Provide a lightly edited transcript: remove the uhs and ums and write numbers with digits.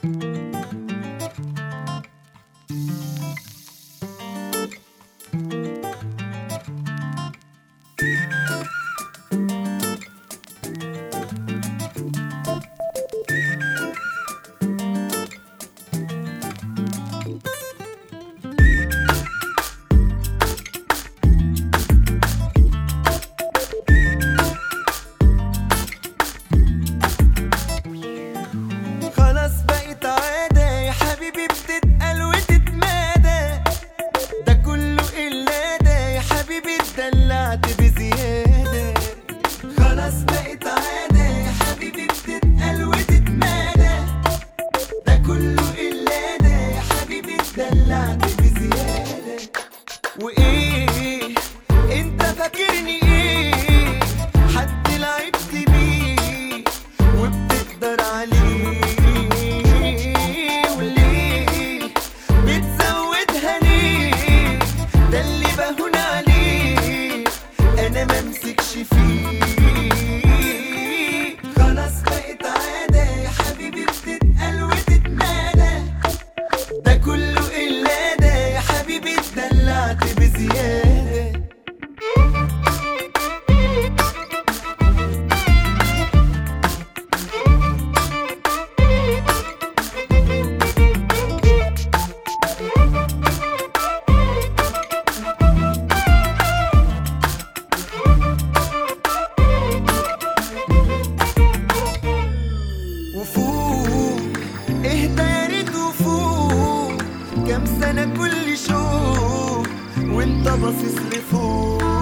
وايه انت فاكرني ايه؟ حد لعبت بيه وبتقدر عليه، وليه بتزودها ليه؟ ده اللي بهون عليه انا ممسكش فيه. خلاص بقت عادة يا حبيبي بتتقال وتتمادى، ده كله إلا ده يا حبيبي اتدلعت بزيادة. وفوق اهدى يا ريت وفوق، كام سنة كل شوق وانت باصص لفوق.